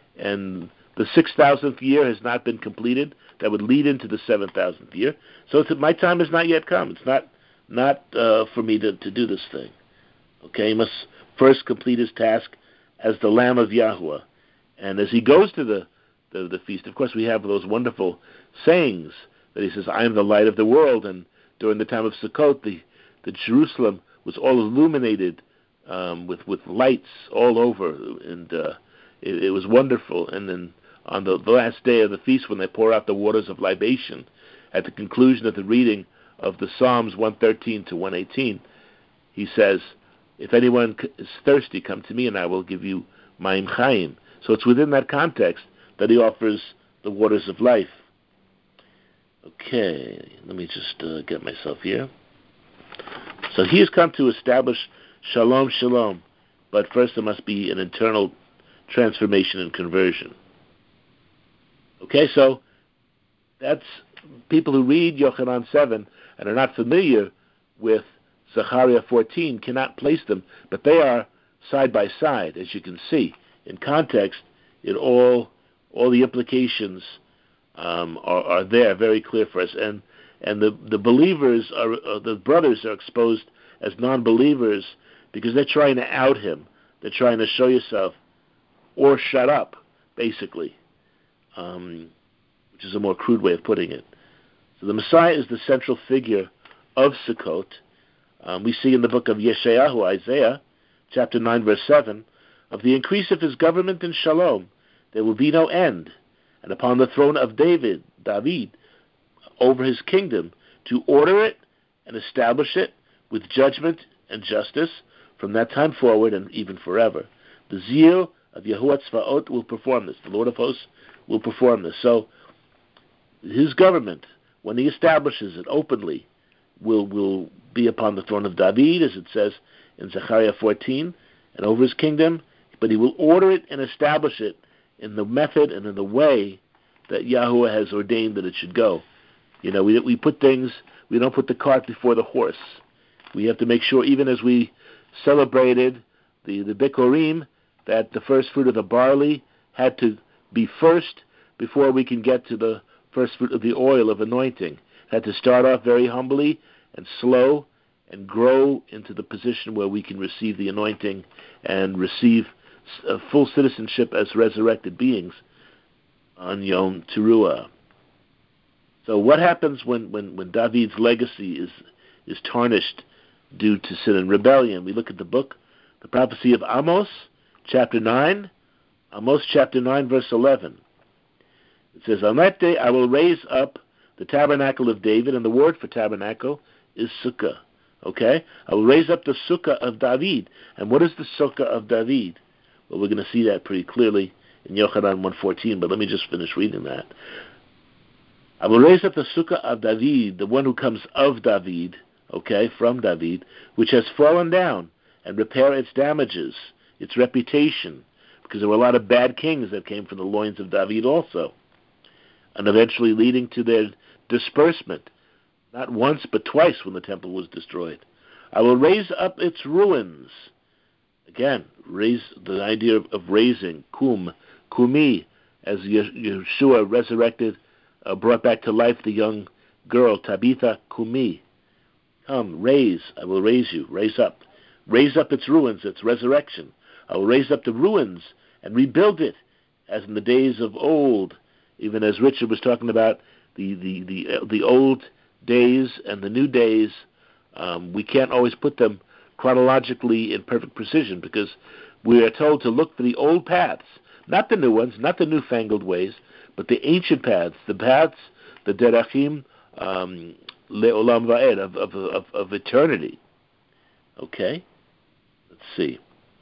and the six thousandth year has not been completed. That would lead into the seven thousandth year. So it's, my time has not yet come. It's not not uh, for me to, to do this thing. Okay, he must first complete his task as the Lamb of Yahuwah. And as he goes to the, the, the feast, of course, we have those wonderful sayings that he says, I am the light of the world. And during the time of Sukkot, the, the Jerusalem was all illuminated Um, with with lights all over, and uh, it, it was wonderful. And then on the, the last day of the feast, when they pour out the waters of libation, at the conclusion of the reading of the Psalms one thirteen to one eighteen, he says, if anyone is thirsty, come to me, and I will give you Ma'im Chaim. So it's within that context that he offers the waters of life. Okay, let me just uh, get myself here. So he has come to establish Shalom, shalom. But first there must be an internal transformation and conversion. Okay, so that's people who read Yochanan seven and are not familiar with Zechariah fourteen cannot place them, but they are side by side, as you can see. In context, it all all the implications um, are, are there, very clear for us. And and the, the believers, are uh, the brothers are exposed as non-believers because they're trying to out him. They're trying to show yourself or shut up, basically, um, which is a more crude way of putting it. So the Messiah is the central figure of Sukkot. Um, we see in the book of Yeshayahu, Isaiah, chapter nine, verse seven, of the increase of his government and shalom, there will be no end, and upon the throne of David, David, over his kingdom, to order it and establish it with judgment and justice from that time forward and even forever. The zeal of Yahuwah Tzvaot will perform this. The Lord of hosts will perform this. So his government, when he establishes it openly, will will be upon the throne of David, as it says in Zechariah fourteen, and over his kingdom, but he will order it and establish it in the method and in the way that Yahuwah has ordained that it should go. You know, we we put things, we don't put the cart before the horse. We have to make sure, even as we celebrated the, the Bikurim, that the first fruit of the barley had to be first before we can get to the first fruit of the oil of anointing. Had to start off very humbly and slow and grow into the position where we can receive the anointing and receive uh, full citizenship as resurrected beings on Yom Teruah. So what happens when, when, when David's legacy is is tarnished due to sin and rebellion? We look at the book, the prophecy of Amos, chapter nine, Amos chapter nine, verse eleven. It says, on that day I will raise up the tabernacle of David, and the word for tabernacle is sukkah. Okay? I will raise up the sukkah of David. And what is the sukkah of David? Well, we're going to see that pretty clearly in Yochanan one fourteen, but let me just finish reading that. I will raise up the sukkah of David, the one who comes of David, okay, from David, which has fallen down, and repair its damages, its reputation, because there were a lot of bad kings that came from the loins of David also, and eventually leading to their disbursement, not once but twice when the temple was destroyed. I will raise up its ruins. Again, raise the idea of, of raising, kum, kumi, as Yeshua resurrected, uh, brought back to life the young girl, Tabitha Kumi. Come, raise, I will raise you, raise up. Raise up its ruins, its resurrection. I will raise up the ruins and rebuild it, as in the days of old, even as Richard was talking about the, the, the, uh, the old days and the new days. Um, we can't always put them chronologically in perfect precision, because we are told to look for the old paths, not the new ones, not the newfangled ways, but the ancient paths, the paths, the derachim um, le'olam va'ed, of, of, of, of eternity. Okay? Let's see.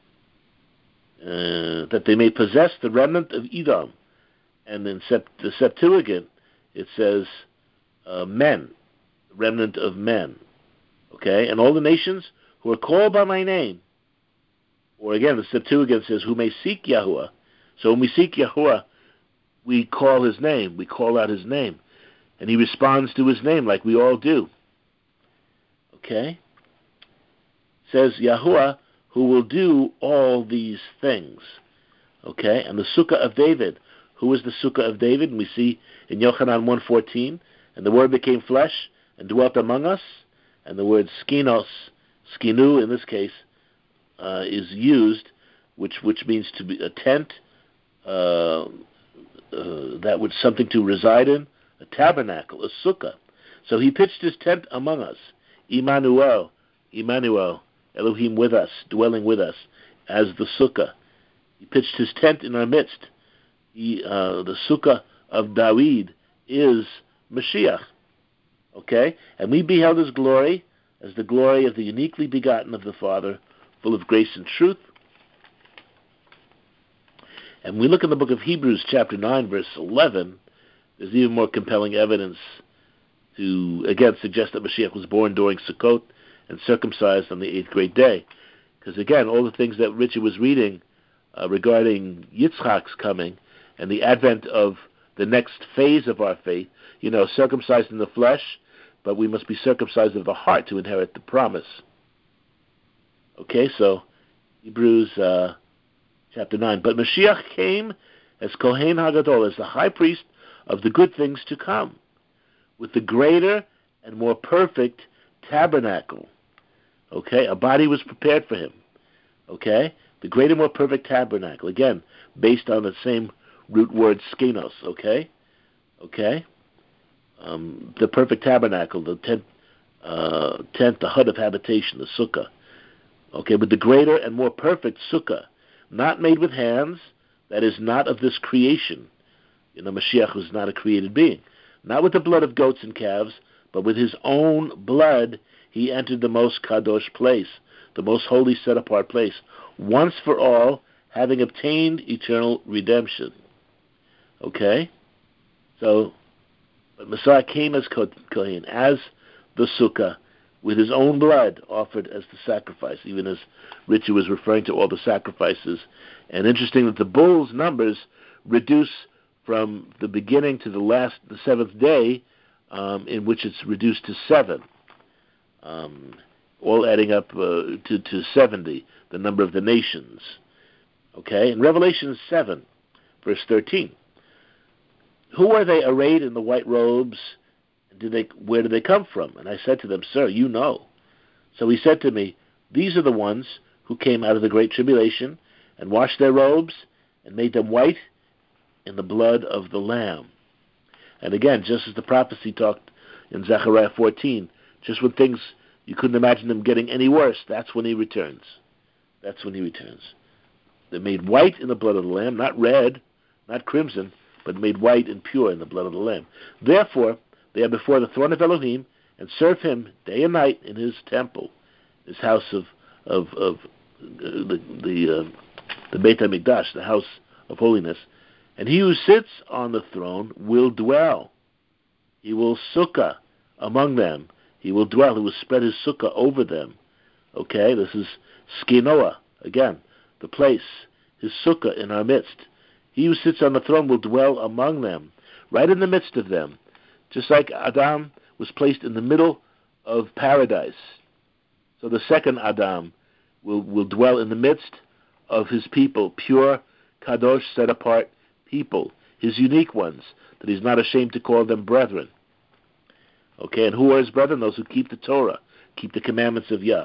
Uh, that they may possess the remnant of Edom. And in Sept- the Septuagint, it says uh, men, remnant of men. Okay? And all the nations who are called by my name. Or again, the Septuagint says, who may seek Yahuwah. So when we seek Yahuwah, we call his name. We call out his name. And he responds to his name like we all do. Okay? Says Yahuwah, who will do all these things. Okay? And the Sukkah of David. Who is the Sukkah of David? And we see in Yochanan one fourteen, and the Word became flesh and dwelt among us. And the word skinos, skinu in this case, uh, is used, which which means to be a tent, uh, uh, that was something to reside in, a tabernacle, a sukkah. So he pitched his tent among us. Immanuel, Immanuel, Elohim with us, dwelling with us, as the sukkah. He pitched his tent in our midst. He, uh, the sukkah of David is Mashiach. Okay? And we beheld his glory as the glory of the uniquely begotten of the Father, full of grace and truth. And we look in the book of Hebrews, chapter nine, verse eleven, there's even more compelling evidence to, again, suggest that Mashiach was born during Sukkot and circumcised on the eighth great day. Because, again, all the things that Richard was reading uh, regarding Yitzchak's coming and the advent of the next phase of our faith, you know, circumcised in the flesh, but we must be circumcised of the heart to inherit the promise. Okay, so Hebrews uh, chapter nine. But Mashiach came as Kohen HaGadol, as the high priest of the good things to come, with the greater and more perfect tabernacle. Okay, a body was prepared for him. Okay, the greater, more perfect tabernacle. Again, based on the same root word skenos. Okay, okay. Um, the perfect tabernacle, the tent, uh, tent, the hut of habitation, the sukkah. Okay, but the greater and more perfect sukkah, not made with hands, that is not of this creation. You know, Mashiach was not a created being. Not with the blood of goats and calves, but with his own blood, he entered the most kadosh place, the most holy set-apart place, once for all, having obtained eternal redemption. Okay? So, but Messiah came as Kohen, as the sukkah, with his own blood offered as the sacrifice, even as Richard was referring to all the sacrifices. And interesting that the bull's numbers reduce from the beginning to the last, the seventh day, um, in which it's reduced to seven, um, all adding up uh, to, to seventy, the number of the nations. Okay, in Revelation seven, verse thirteen, who are they arrayed in the white robes? Did they, where did they come from? And I said to them, sir, you know. So he said to me, these are the ones who came out of the great tribulation and washed their robes and made them white in the blood of the Lamb. And again, just as the prophecy talked in Zechariah fourteen, just when things, you couldn't imagine them getting any worse, that's when he returns. That's when he returns. They're made white in the blood of the Lamb, not red, not crimson, but made white and pure in the blood of the Lamb. Therefore, they are before the throne of Elohim and serve him day and night in his temple, his house of of, of uh, the the, uh, the Beit HaMikdash, the house of holiness. And he who sits on the throne will dwell. He will sukkah among them. He will dwell. He will spread his sukkah over them. Okay, this is skinoah, again, the place, his sukkah in our midst. He who sits on the throne will dwell among them, right in the midst of them. Just like Adam was placed in the middle of paradise. So the second Adam will, will dwell in the midst of his people, pure, kadosh, set-apart people, his unique ones, that he's not ashamed to call them brethren. Okay, and who are his brethren? Those who keep the Torah, keep the commandments of Yah.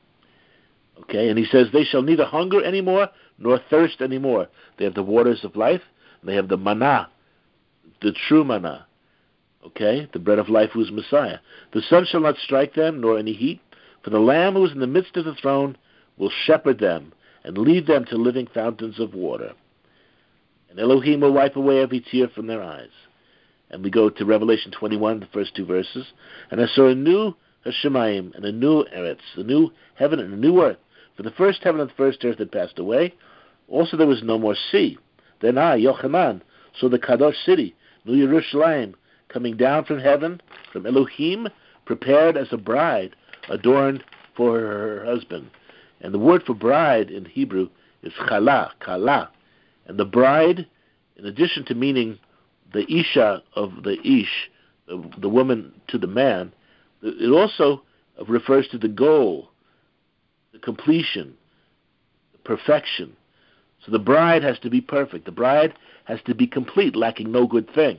Okay, and he says, they shall neither hunger anymore, nor thirst anymore. They have the waters of life, and they have the manna, the true manna. Okay, the bread of life who is Messiah. The sun shall not strike them, nor any heat, for the Lamb who is in the midst of the throne will shepherd them, and lead them to living fountains of water. And Elohim will wipe away every tear from their eyes. And we go to Revelation twenty-one, the first two verses. And I saw a new Hashemayim, and a new Eretz, a new heaven and a new earth. For the first heaven and the first earth had passed away. Also there was no more sea. Then I, Yochanan, saw the Kadosh city, New Yerushalayim, coming down from heaven, from Elohim, prepared as a bride, adorned for her husband. And the word for bride in Hebrew is chala, kala. And the bride, in addition to meaning the isha of the ish, the, the woman to the man, it also refers to the goal, the completion, the perfection. So the bride has to be perfect. The bride has to be complete, lacking no good thing.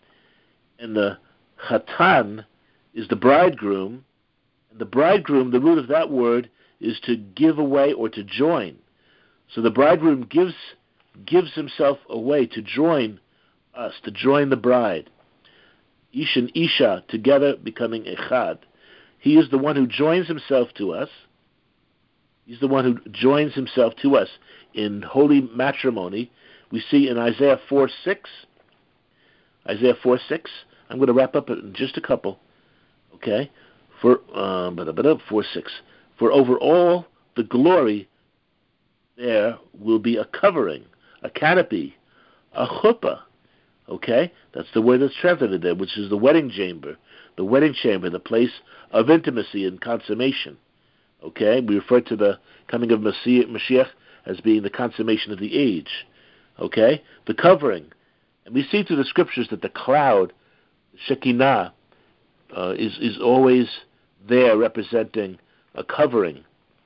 And the chatan is the bridegroom. And the bridegroom, the root of that word, is to give away or to join. So the bridegroom gives gives himself away to join us, to join the bride. Ish and Isha together becoming echad. He is the one who joins himself to us. He's the one who joins himself to us in holy matrimony. We see in Isaiah four six. Isaiah four six. I'm going to wrap up in just a couple. Okay? For um, four six. For over all the glory there will be a covering, a canopy, a chuppah. Okay? That's the word that's translated there, which is the wedding chamber. The wedding chamber, the place of intimacy and consummation. Okay? We refer to the coming of Mashiach as being the consummation of the age. Okay? The covering. And we see through the scriptures that the cloud, Shekinah, uh, is, is always there representing a covering.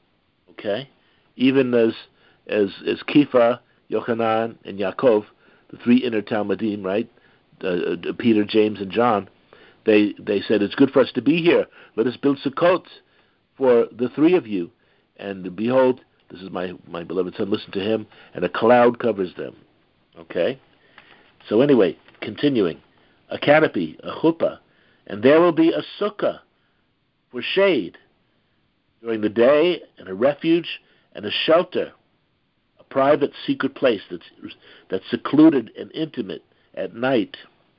Okay? Even as as as Kepha, Yochanan, and Yaakov, the three inner Talmudim, right? Uh, uh, Peter, James, and John, they they said, it's good for us to be here. Let us build Sukkot for the three of you. And behold, this is my, my beloved son, listen to him, and a cloud covers them. Okay? So anyway, continuing. A canopy, a chuppah, and there will be a sukkah for shade during the day, and a refuge and a shelter, a private secret place that's that's secluded and intimate at night.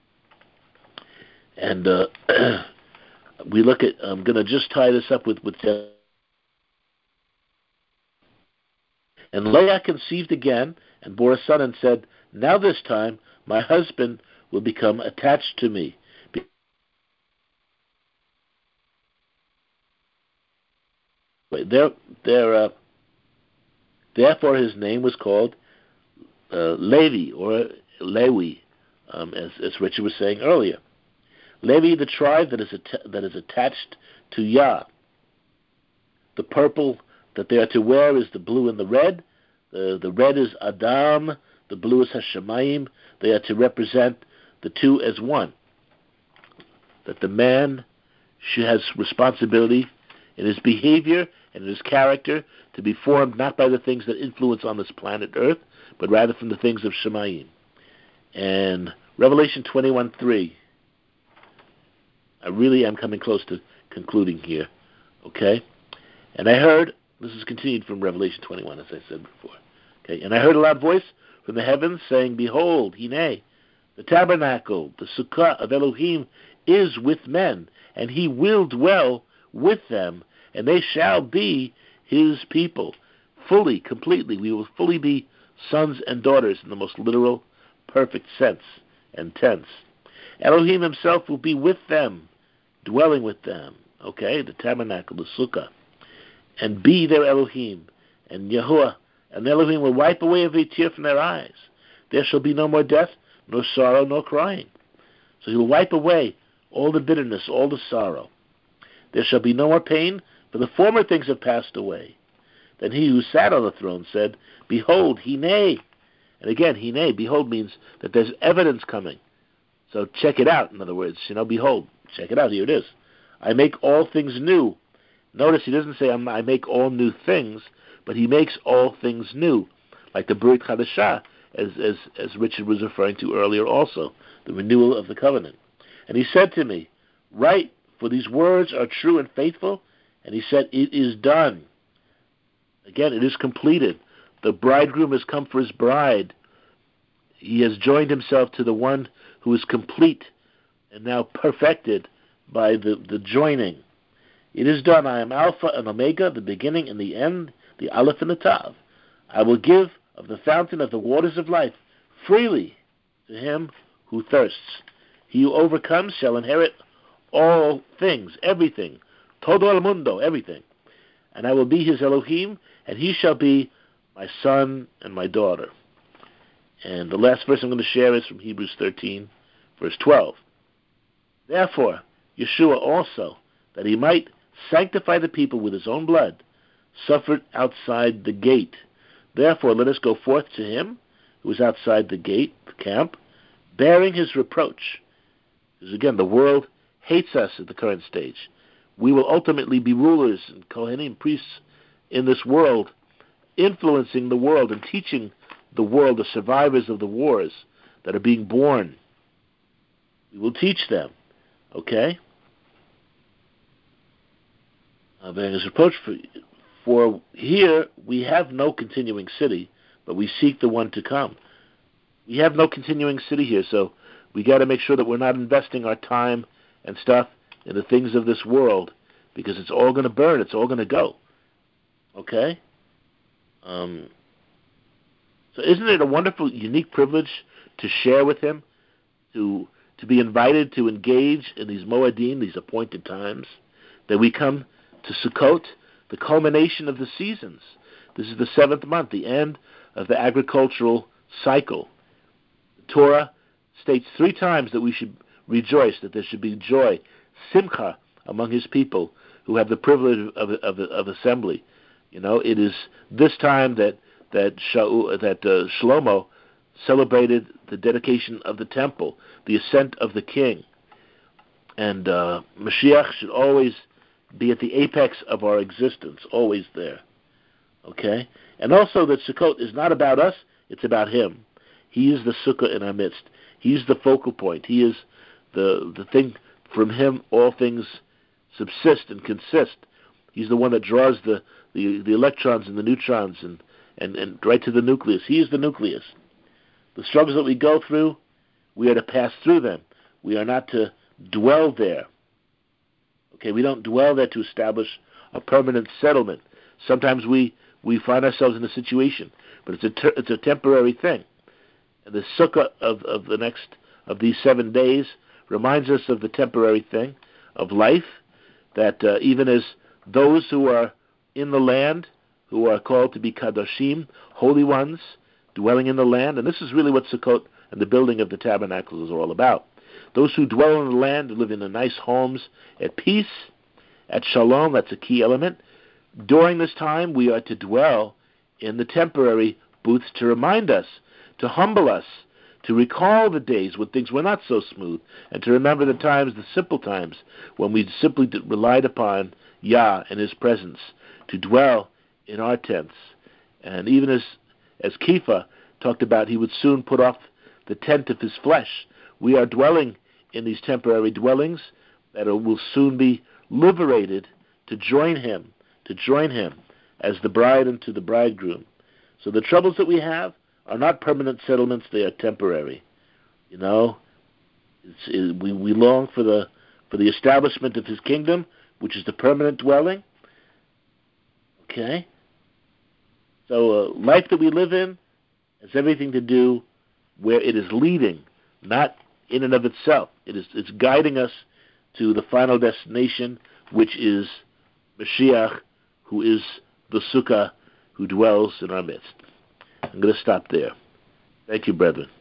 And uh, we look at, I'm going to just tie this up with, with and Leah conceived again and bore a son and said, now this time my husband will become attached to me. There, there, uh, therefore his name was called uh, Levi, or Lewi, um, as, as Richard was saying earlier. Levi, the tribe that is at- that is attached to Yah. The purple that they are to wear is the blue and the red. The, the red is Adam, the blue is Hashemayim. They are to represent the two as one. That the man she has responsibility in his behavior and in his character to be formed not by the things that influence on this planet Earth, but rather from the things of Shemayim. And Revelation twenty-one three. I really am coming close to concluding here. Okay? And I heard, this is continued from Revelation twenty-one, as I said before. Okay? And I heard a loud voice from the heavens saying, behold, Hine, the tabernacle, the sukkah of Elohim is with men, and he will dwell with them, and they shall be his people. Fully, completely, we will fully be sons and daughters in the most literal, perfect sense and tense. Elohim himself will be with them, dwelling with them. Okay, the tabernacle, the sukkah. And be their Elohim. And Yahuwah, and Elohim will wipe away every tear from their eyes. There shall be no more death, nor sorrow, nor crying. So he will wipe away all the bitterness, all the sorrow. There shall be no more pain, for the former things have passed away. Then he who sat on the throne said, Behold, Hine. And again, Hine, behold, means that there's evidence coming. So check it out, in other words. You know, behold, check it out, here it is. I make all things new. Notice he doesn't say I make all new things, but he makes all things new, like the Brit Chadashah, as, as, as Richard was referring to earlier also, the renewal of the covenant. And he said to me, Write, for these words are true and faithful. And he said, It is done. Again, it is completed. The bridegroom has come for his bride. He has joined himself to the one who is complete and now perfected by the, the joining. It is done. I am Alpha and Omega, the beginning and the end, the Aleph and the Tav. I will give of the fountain of the waters of life freely to him who thirsts. He who overcomes shall inherit all things, everything, todo el mundo, everything. And I will be his Elohim, and he shall be my son and my daughter. And the last verse I'm going to share is from Hebrews thirteen, verse twelve. Therefore, Yeshua also, that he might sanctify the people with his own blood, suffered outside the gate. Therefore, let us go forth to him who is outside the gate, the camp, bearing his reproach. Because again, the world hates us at the current stage. We will ultimately be rulers and Kohanim priests in this world, influencing the world and teaching the world, the survivors of the wars that are being born. We will teach them, okay? Uh, bearing his reproach, for, for here we have no continuing city, but we seek the one to come. We have no continuing city here, so we got to make sure that we're not investing our time and stuff in the things of this world, because it's all going to burn, it's all going to go. Okay? Um, so isn't it a wonderful, unique privilege to share with him, to to be invited to engage in these Moedim, these appointed times, that we come to Sukkot, the culmination of the seasons. This is the seventh month, the end of the agricultural cycle. The Torah states three times that we should rejoice, that there should be joy, simcha, among his people who have the privilege of, of, of assembly. You know, it is this time that that, Shaul, that uh, Shlomo celebrated the dedication of the temple, the ascent of the king. And uh, Mashiach should always be at the apex of our existence, always there. Okay? And also that Sukkot is not about us, it's about him. He is the sukkah in our midst. He's the focal point. He is the the thing. From him all things subsist and consist. He's the one that draws the, the, the electrons and the neutrons and, and, and right to the nucleus. He is the nucleus. The struggles that we go through, we are to pass through them. We are not to dwell there. Okay, we don't dwell there to establish a permanent settlement. Sometimes we, we find ourselves in a situation, but it's a ter- it's a temporary thing. And the sukkah of, of the next of these seven days reminds us of the temporary thing of life, that uh, even as those who are in the land, who are called to be kadoshim, holy ones, dwelling in the land, and this is really what Sukkot and the building of the tabernacle is all about. Those who dwell in the land, live in the nice homes, at peace, at shalom, that's a key element. During this time, we are to dwell in the temporary booths to remind us, to humble us, to recall the days when things were not so smooth, and to remember the times, the simple times, when we simply relied upon Yah and his presence, to dwell in our tents. And even as as Kepha talked about, he would soon put off the tent of his flesh. We are dwelling in these temporary dwellings that will soon be liberated to join him, to join him as the bride unto the bridegroom. So the troubles that we have are not permanent settlements, they are temporary. You know, it's, it, we, we long for the for the establishment of his kingdom, which is the permanent dwelling. Okay? So uh, life that we live in has everything to do where it is leading, not in and of itself. It is it's guiding us to the final destination, which is Mashiach, who is the Sukkah, who dwells in our midst. I'm going to stop there. Thank you, brethren.